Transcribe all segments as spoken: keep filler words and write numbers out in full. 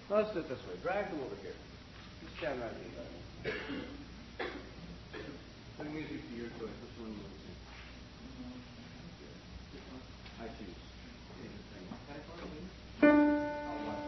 Well, let's do it this way. Drag them over here. Just stand right here. Play music to your choice. Which one do you want to sing? I choose. I'll watch.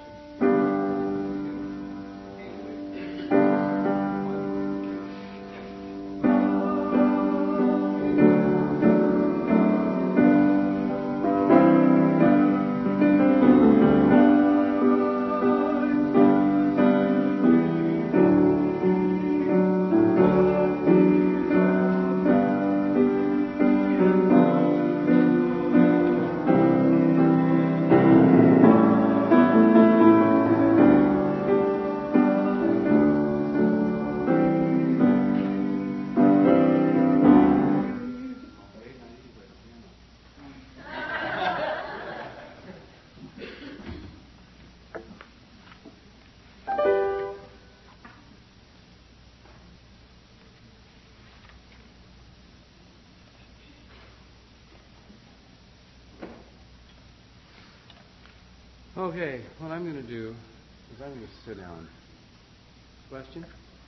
Okay, what I'm going to do is I'm going to sit down. Question?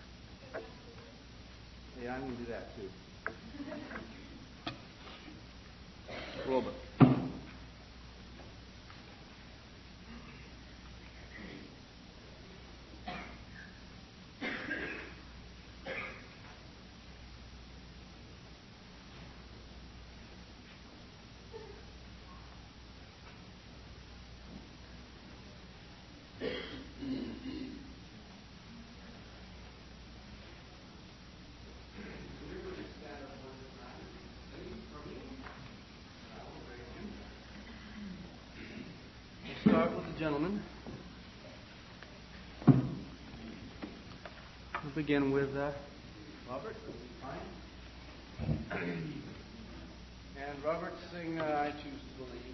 Yeah, I'm going to do that too. A little bit. Start with the gentleman. We'll begin with uh, Robert. Fine. And Robert, sing uh, I Choose to Believe.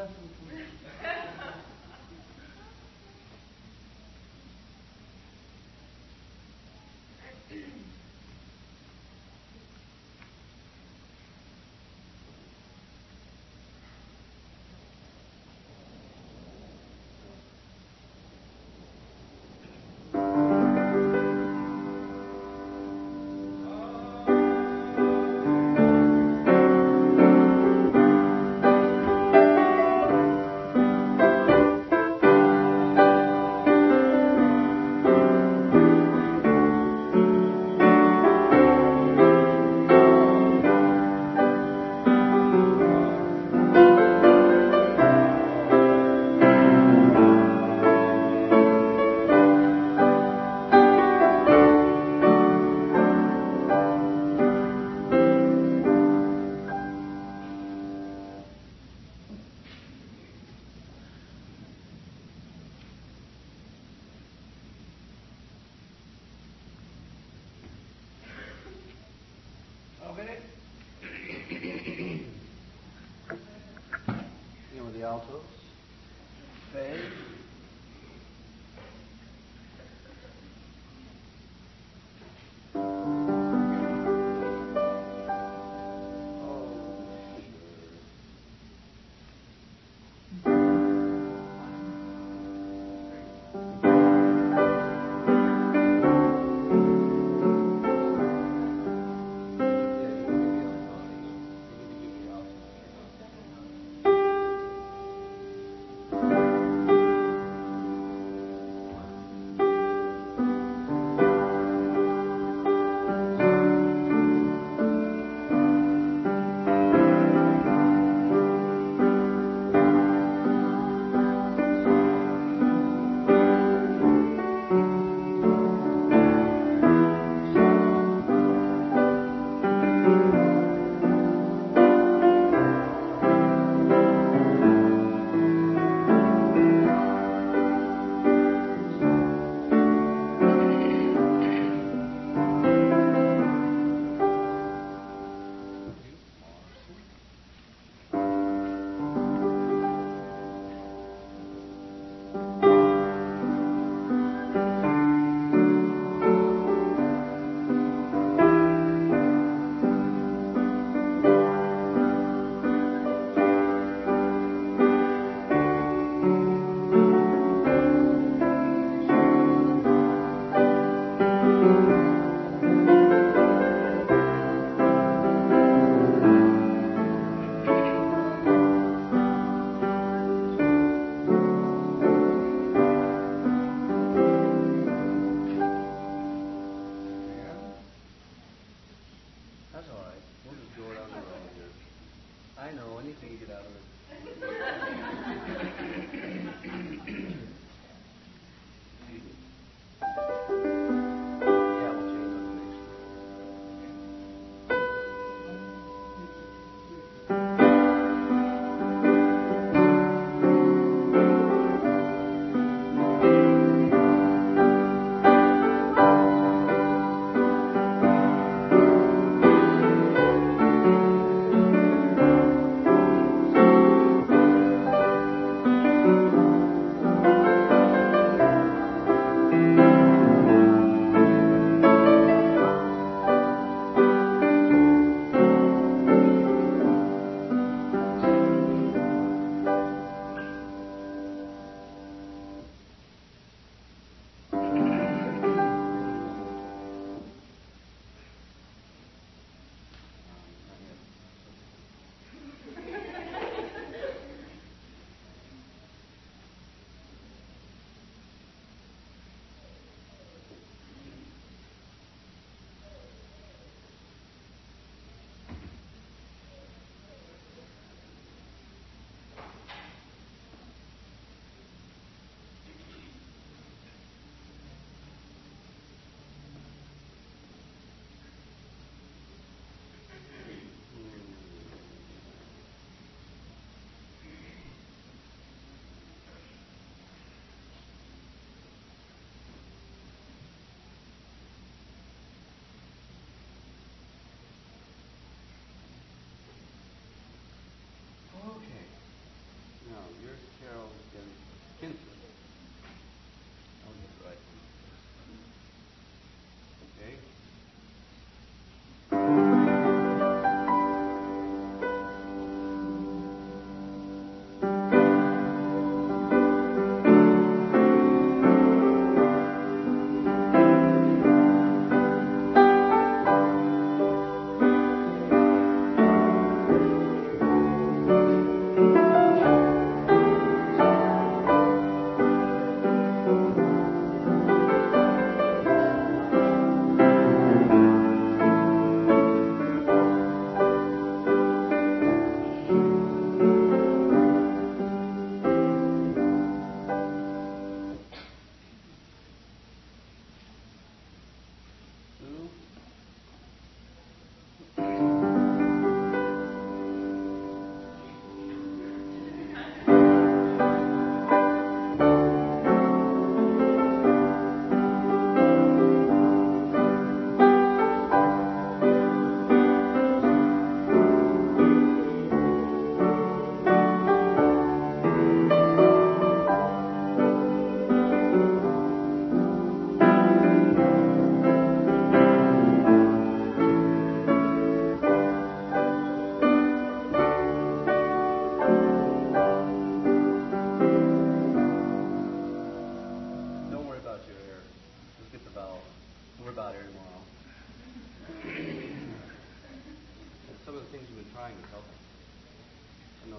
the altos. Fade.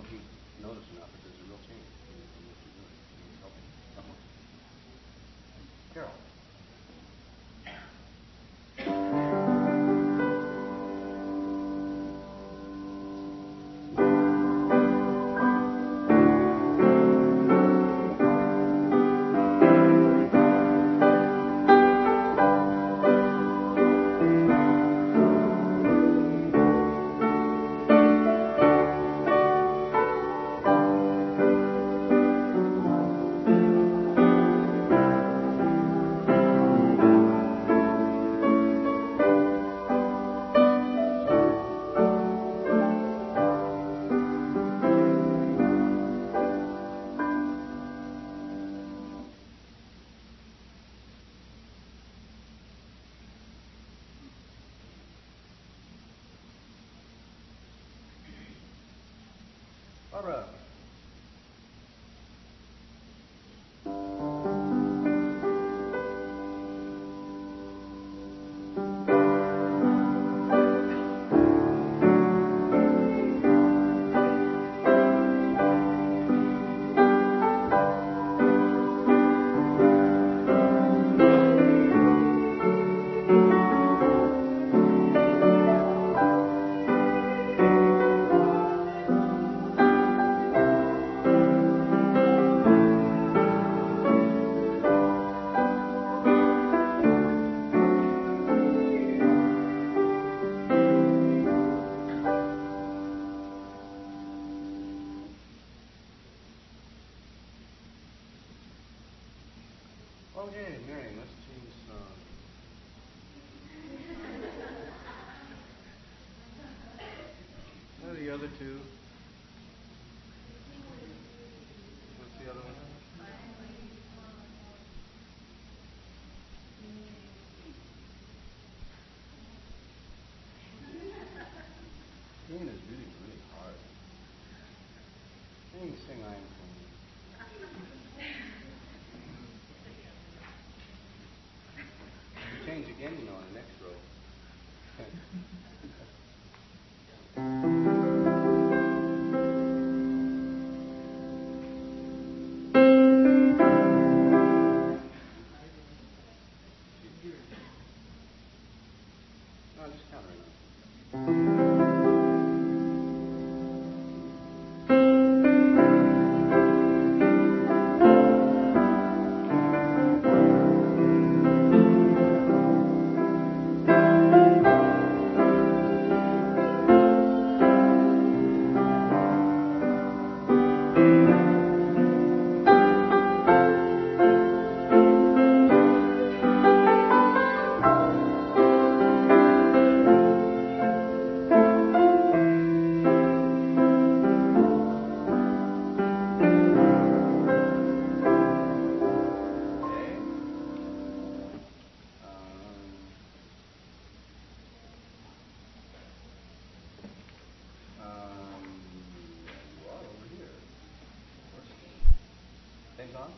if you notice or not, but there's a real change in, in what you're doing. It's helping someone. Carol. Barbara. Okay, Marion, let's change song. What are the other two? What's the other one? Singing is really, really hard. Sing, sing, I am clean. Change again, you know, on the next row. No, just count right now. Same song?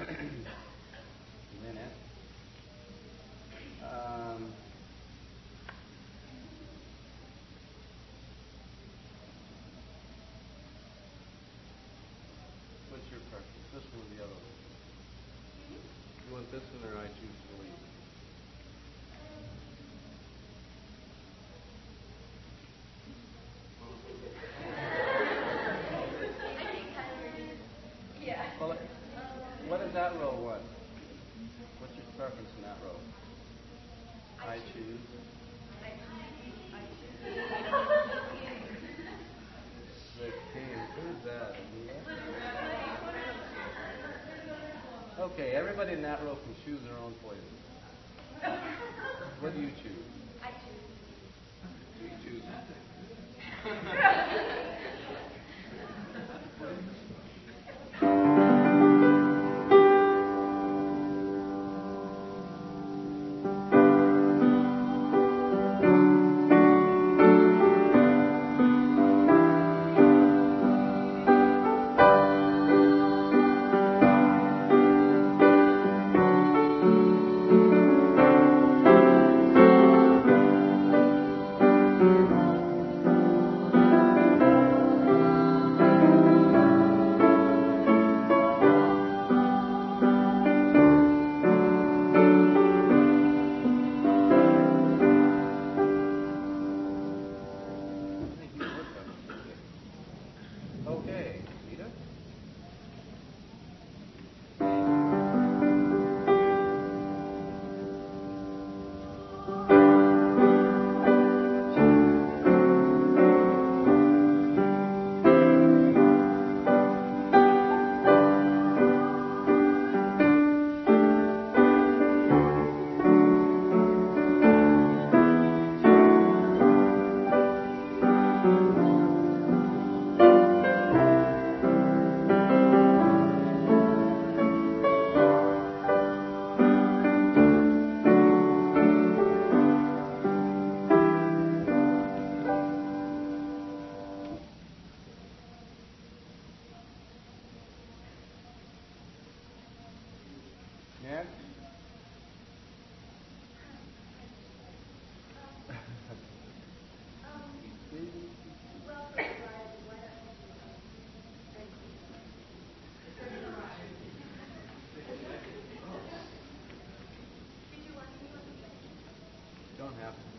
Minute. Um, what's your preference? This one or the other one? You want this one or I choose to believe? Yeah. Well, what does that row want? What's your preference in that row? I choose. sixteen. Who's that? Okay, everybody in that row can choose their own poison. What do you choose? I choose. You choose. Okay, Rita? Next. Don't have to.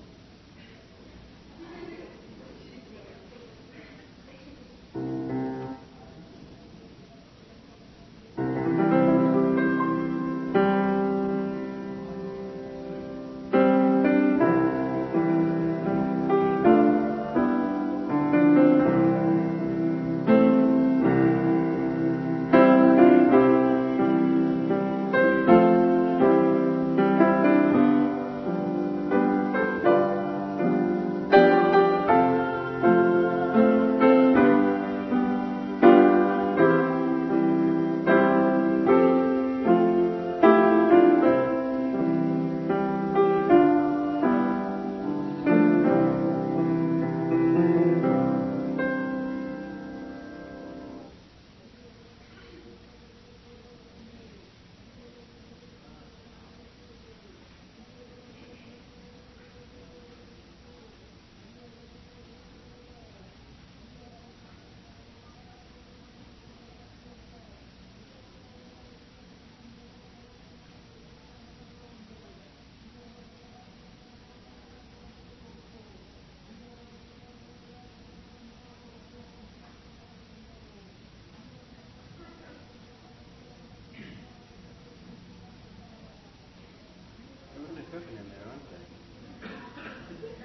They're really cooking in there, aren't they?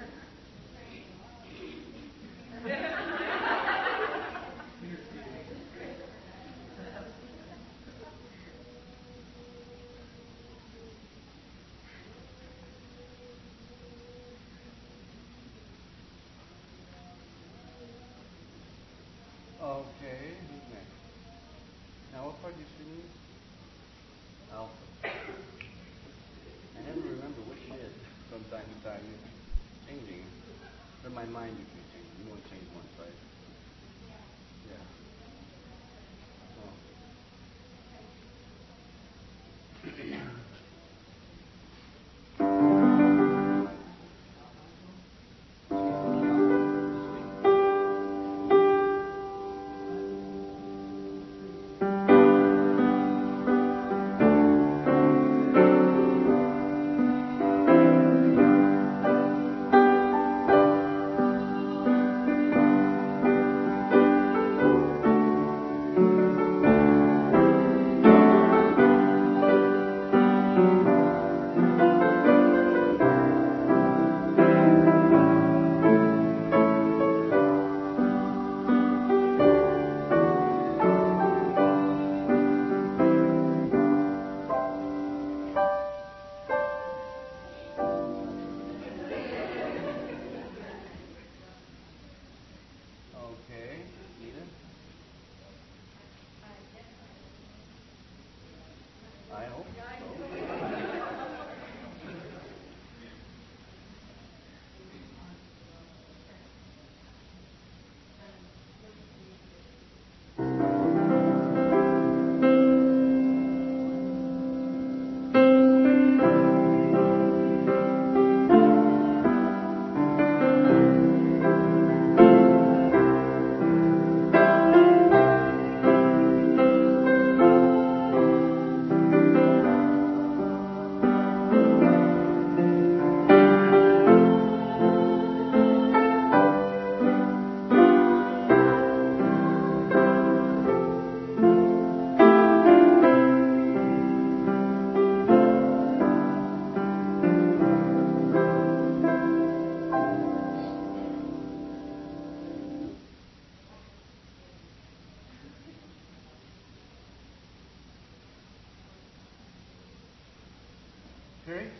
Okay, who's next? Now, what part are you singing? Alpha. I never remember which it is from time to time. It's changing. In my mind, you keep changing. You won't change once, right? Yeah. Oh. Terry?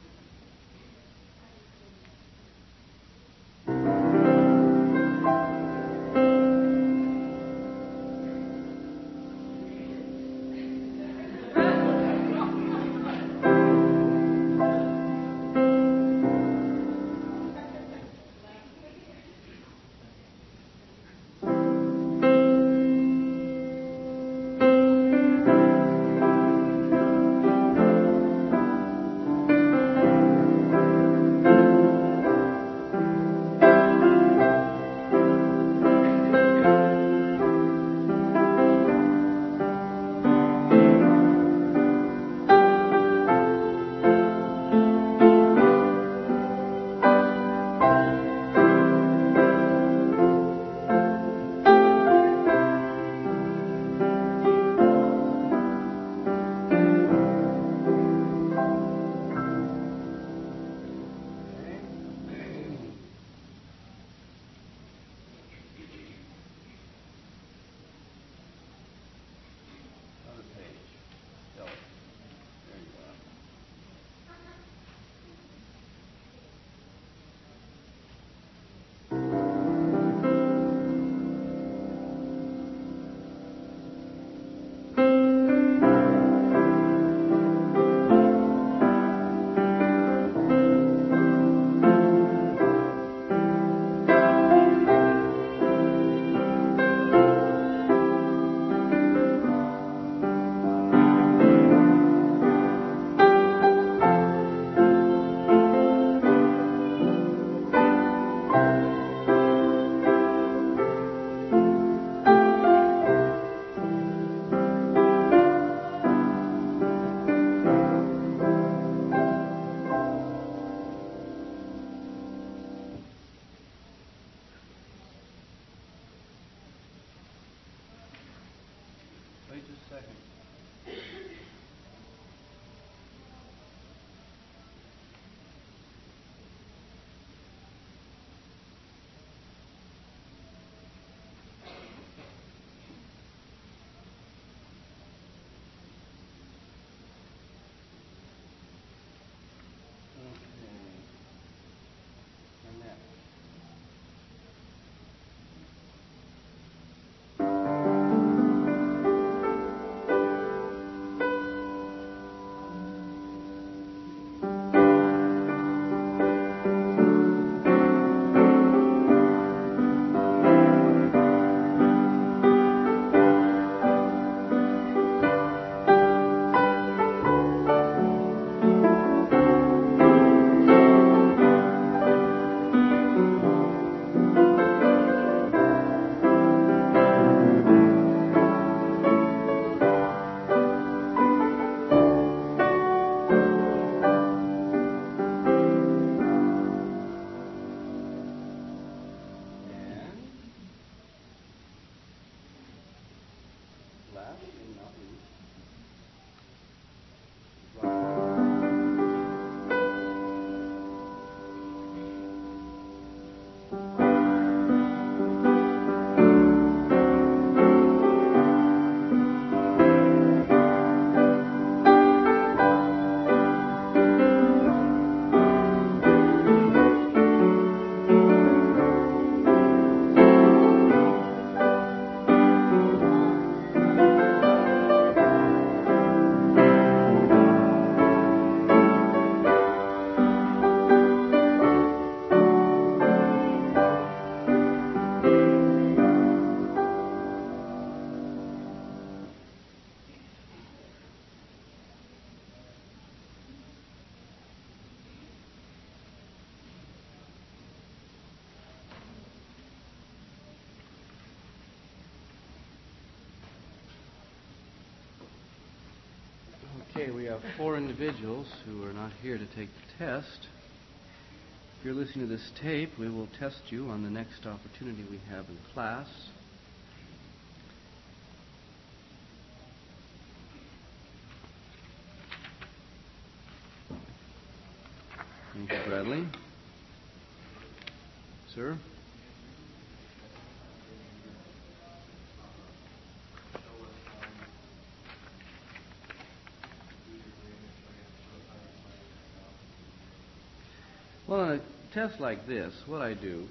Wait just a second. Last and not least, okay, we have four individuals who are not here to take the test. If you're listening to this tape, we will test you on the next opportunity we have in class. Thank you, Bradley. Sir? Well, on a test like this, what I do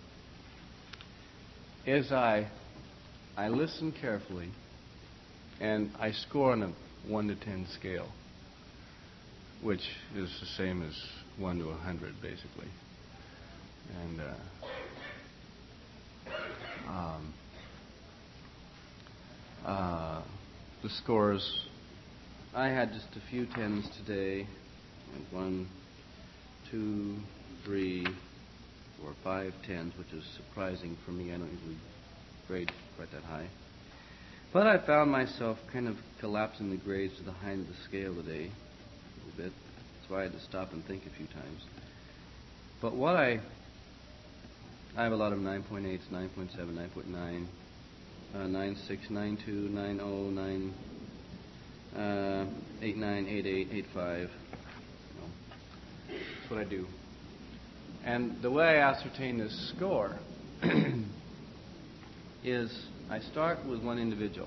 is I I listen carefully, and I score on a one to ten scale, which is the same as one to a hundred, basically. And uh, um, uh, the scores, I had just a few tens today. One, two, three, four, five tens, which is surprising for me. I don't usually grade quite that high. But I found myself kind of collapsing the grades to the high end of the scale today a little bit. That's why I had to stop and think a few times. But what I... I have a lot of nine point eights, nine point seven, nine point nine, uh, nine point six, nine point two, nine point oh, nine, uh, eight point nine, eight point eight, eight point five. You know, that's what I do. And the way I ascertain this score is I start with one individual.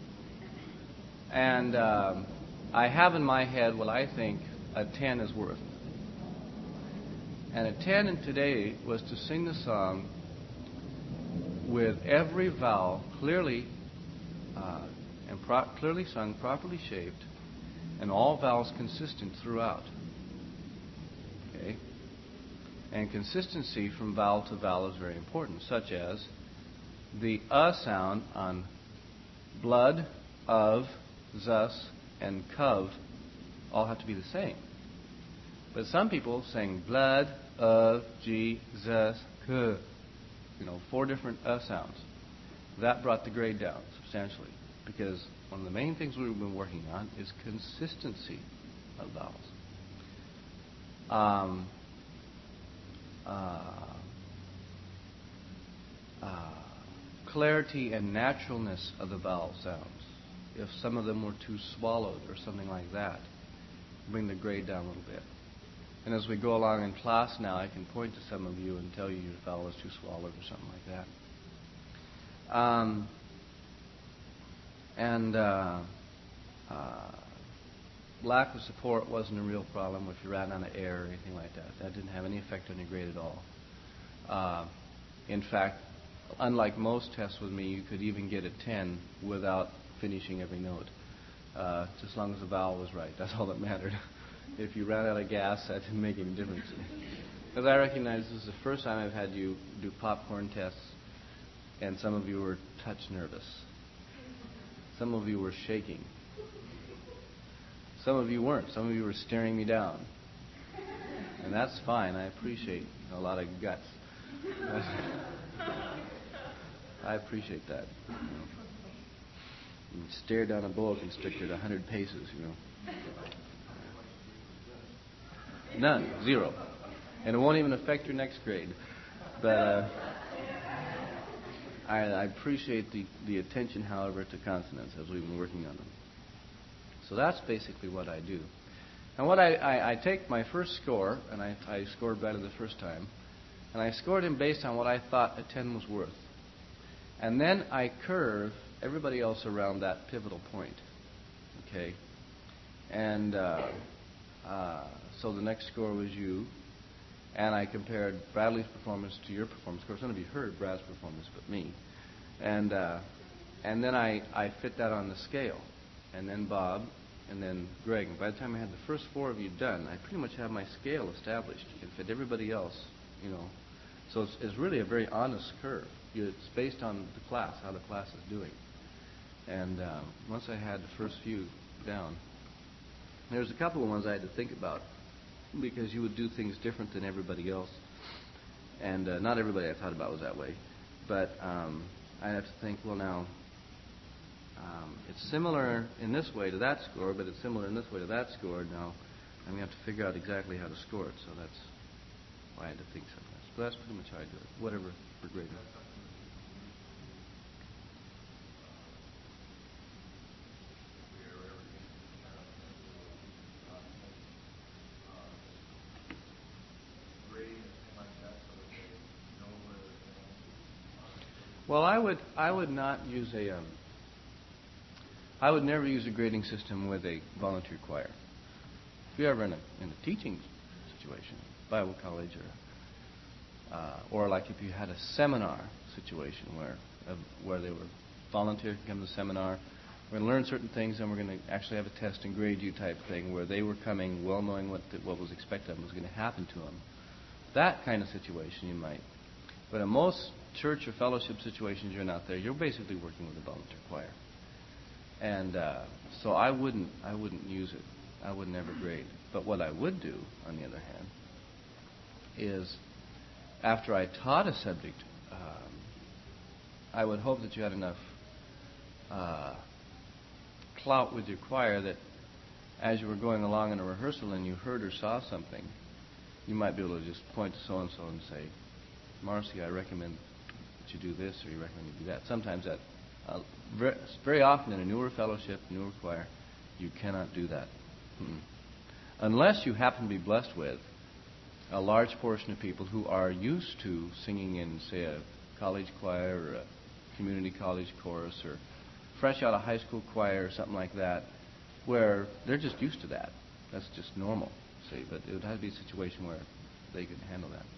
And um, I have in my head what I think a ten is worth. And a ten in today was to sing the song with every vowel clearly uh, and pro- clearly sung, properly shaped, and all vowels consistent throughout. Okay? And consistency from vowel to vowel is very important, such as the uh sound on blood, of, thus, and cov all have to be the same. But some people sing blood, of, g, thus, k. You know, four different uh sounds. That brought the grade down substantially, because one of the main things we've been working on is consistency of vowels. Um, uh, uh, clarity and naturalness of the vowel sounds. If some of them were too swallowed or something like that, bring the grade down a little bit. And as we go along in class now, I can point to some of you and tell you your vowel is too swallowed or something like that. Um, and uh, uh, lack of support wasn't a real problem if you ran out of air or anything like that. That didn't have any effect on your grade at all. Uh, in fact, unlike most tests with me, you could even get a ten without finishing every note, uh, just as long as the vowel was right. That's all that mattered. If you ran out of gas, that didn't make any difference. Because I recognize this is the first time I've had you do popcorn tests, and some of you were touch nervous. Some of you were shaking. Some of you weren't. Some of you were staring me down. And that's fine. I appreciate a lot of guts. I appreciate that. You know. You stare down a boa constrictor at one hundred paces, you know. None. Zero. And it won't even affect your next grade. But uh, I, I appreciate the, the attention, however, to consonants as we've been working on them. So that's basically what I do. And what I, I, I take my first score, and I, I scored better the first time, and I scored him based on what I thought a ten was worth. And then I curve everybody else around that pivotal point. Okay? And uh, uh, so the next score was you, and I compared Bradley's performance to your performance. Of course, none of you heard Brad's performance but me. And uh, and then I, I fit that on the scale. And then Bob, and then Greg. And by the time I had the first four of you done, I pretty much have my scale established. It fit everybody else, you know. So it's, it's really a very honest curve. You, it's based on the class, how the class is doing. And uh, once I had the first few down, there's a couple of ones I had to think about, because you would do things different than everybody else. And uh, not everybody I thought about was that way. But um, I have to think, well, now, um, it's similar in this way to that score, but it's similar in this way to that score. Now, I'm going to have to figure out exactly how to score it. So that's why I had to think sometimes. But that's pretty much how I do it, whatever for grading. Well, I would I would not use a um, I would never use a grading system with a volunteer choir. If you're ever in a in a teaching situation, Bible college, or uh, or like if you had a seminar situation where uh, where they were volunteers to come to the seminar, we're going to learn certain things, and we're going to actually have a test and grade you type thing, where they were coming well knowing what the, what was expected of them was going to happen to them. That kind of situation you might. But in most church or fellowship situations you're not there, you're basically working with a volunteer choir. And uh, so I wouldn't I wouldn't use it. I would never grade. But what I would do, on the other hand, is after I taught a subject, um, I would hope that you had enough uh, clout with your choir that as you were going along in a rehearsal and you heard or saw something, you might be able to just point to so-and-so and say, Marcy, I recommend that you do this, or you recommend you do that. Sometimes that, uh, very, very often in a newer fellowship, newer choir, you cannot do that. Mm-mm. Unless you happen to be blessed with a large portion of people who are used to singing in, say, a college choir or a community college chorus, or fresh out of high school choir or something like that, where they're just used to that. That's just normal, see. But it would have to be a situation where they can handle that.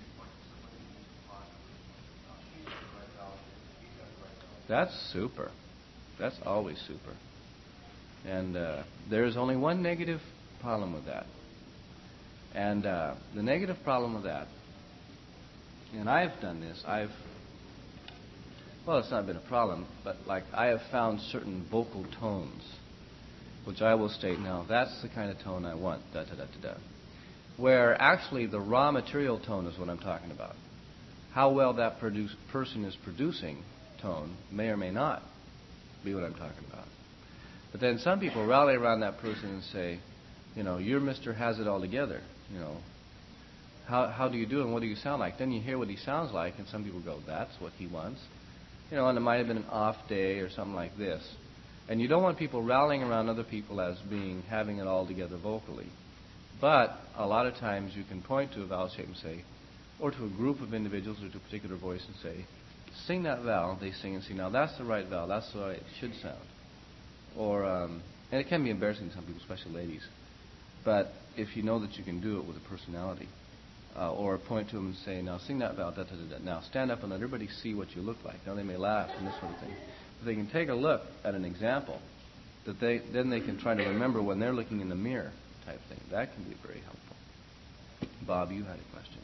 That's super. That's always super. And uh, there's only one negative problem with that. And uh, the negative problem with that, and I've done this, I've, well, it's not been a problem, but like I have found certain vocal tones, which I will state now, that's the kind of tone I want, da da da da da. Where actually the raw material tone is what I'm talking about. How well that produce, person is producing tone may or may not be what I'm talking about. But then some people rally around that person and say, you know, you're Mister Has It All Together. You know, how how do you do and what do you sound like? Then you hear what he sounds like, and some people go, that's what he wants. You know, and it might have been an off day or something like this. And you don't want people rallying around other people as being having it all together vocally. But a lot of times you can point to a vowel shape and say, or to a group of individuals or to a particular voice and say, sing that vowel. They sing and sing. Now that's the right vowel. That's the way it should sound. Or um, and it can be embarrassing to some people, especially ladies. But if you know that you can do it with a personality, uh, or point to them and say, now sing that vowel, da, da, da, da. Now stand up and let everybody see what you look like. Now they may laugh and this sort of thing. But they can take a look at an example that they then they can try to remember when they're looking in the mirror type thing. That can be very helpful. Bob, you had a question.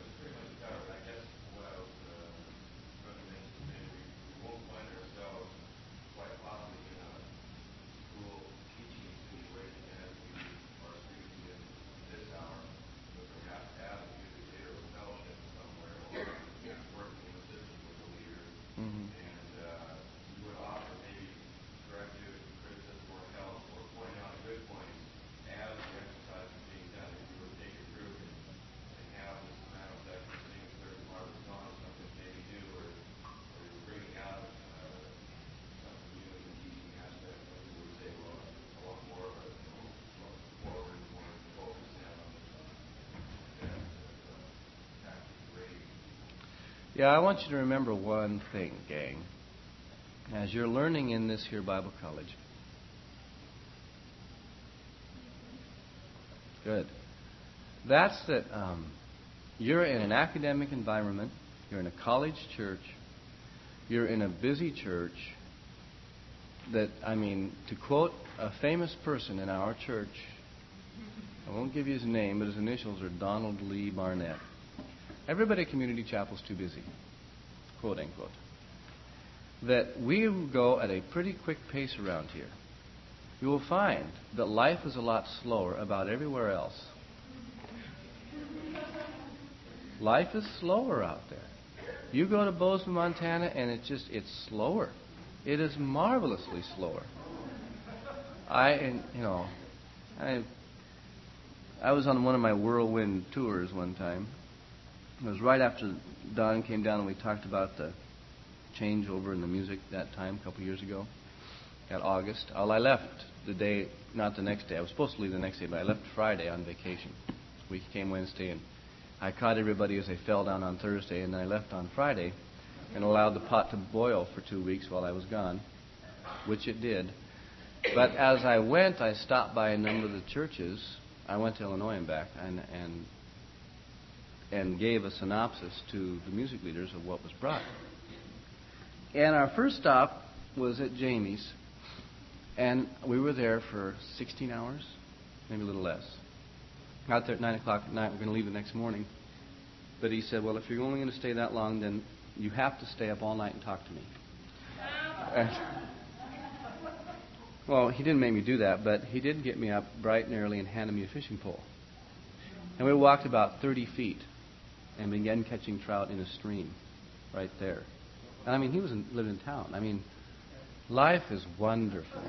Yeah, I want you to remember one thing, gang. As you're learning in this here Bible college. Good. That's that um, you're in an academic environment. You're in a college church. You're in a busy church. That, I mean, to quote a famous person in our church, I won't give you his name, but his initials are Donald Lee Barnett. Everybody at Community Chapel is too busy, quote unquote. That we go at a pretty quick pace around here. You will find that life is a lot slower about everywhere else. Life is slower out there. You go to Bozeman, Montana, and it's just, it's slower. It is marvelously slower. I, and, you know, I, I was on one of my whirlwind tours one time. It was right after Don came down and we talked about the changeover in the music that time, a couple years ago, at August. Well, I left the day, not the next day. I was supposed to leave the next day, but I left Friday on vacation. We came Wednesday, and I caught everybody as they fell down on Thursday, and then I left on Friday and allowed the pot to boil for two weeks while I was gone, which it did. But as I went, I stopped by a number of the churches. I went to Illinois and back, and, and and gave a synopsis to the music leaders of what was brought. And our first stop was at Jamie's, and we were there for sixteen hours, maybe a little less. Got there at nine o'clock at night. We're going to leave the next morning. But he said, well, if you're only going to stay that long, then you have to stay up all night and talk to me. And, well, he didn't make me do that, but he did get me up bright and early and handed me a fishing pole. And we walked about thirty feet and began catching trout in a stream right there. And I mean, he was in, lived in town. I mean, life is wonderful.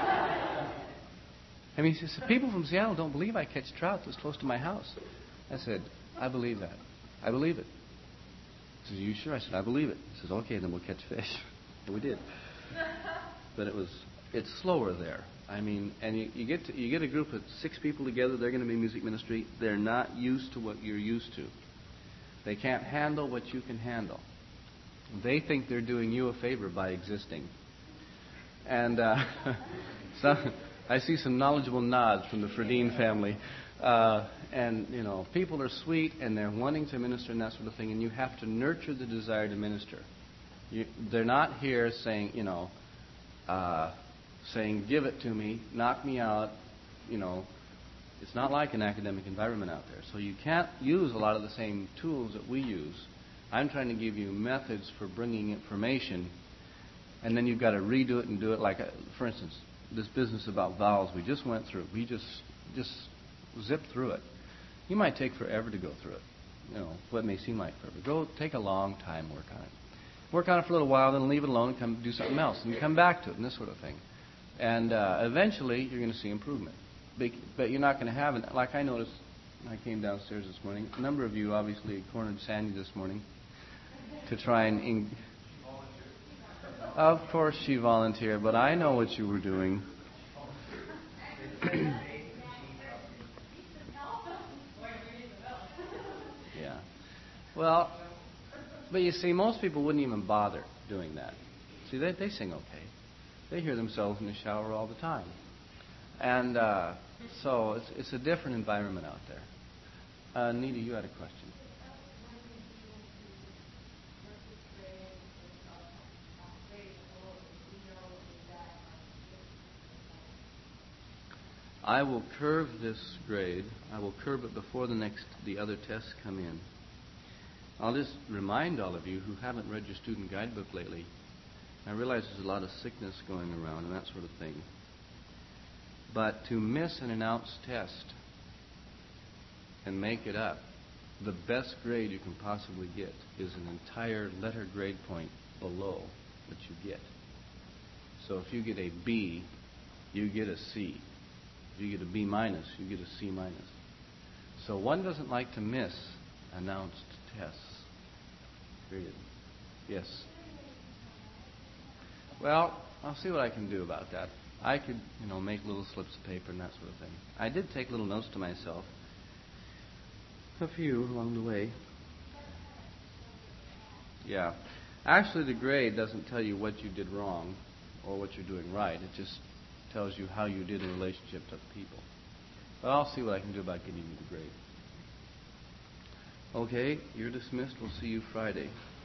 I mean, he says, people from Seattle don't believe I catch trout this close to my house. I said, I believe that. I believe it. He says, are you sure? I said, I believe it. He says, okay, then we'll catch fish. And we did. But it was, it's slower there. I mean, and you, you get to, you get a group of six people together, they're going to be music ministry. They're not used to what you're used to. They can't handle what you can handle. They think they're doing you a favor by existing. And uh, so I see some knowledgeable nods from the Fredine family. Uh, and, you know, people are sweet and they're wanting to minister and that sort of thing, and you have to nurture the desire to minister. You, they're not here saying, you know, uh, saying, give it to me, knock me out, you know. It's not like an academic environment out there. So you can't use a lot of the same tools that we use. I'm trying to give you methods for bringing information, and then you've got to redo it and do it like, a, for instance, this business about vowels we just went through. We just just zipped through it. You might take forever to go through it. You know, what may seem like forever. Go take a long time, work on it. Work on it for a little while, then leave it alone and come do something else, and come back to it and this sort of thing. And uh, eventually, you're going to see improvement. But you're not going to have it. Like I noticed when I came downstairs this morning, a number of you obviously cornered Sandy this morning to try and... In- of course she volunteered, but I know what you were doing. Yeah. Well, but you see, most people wouldn't even bother doing that. See, they, they sing okay. They hear themselves in the shower all the time. And uh, so it's, it's a different environment out there. Uh, Nita, you had a question. I will curve this grade. I will curve it before the next, the other tests come in. I'll just remind all of you who haven't read your student guidebook lately. I realize there's a lot of sickness going around and that sort of thing. But to miss an announced test and make it up, the best grade you can possibly get is an entire letter grade point below what you get. So if you get a B, you get a C. If you get a B minus, you get a C minus. So one doesn't like to miss announced tests. Period. Yes? Well, I'll see what I can do about that. I could, you know, make little slips of paper and that sort of thing. I did take little notes to myself. A few along the way. Yeah. Actually, the grade doesn't tell you what you did wrong or what you're doing right. It just tells you how you did in relationship to people. But I'll see what I can do about getting you the grade. Okay, you're dismissed. We'll see you Friday.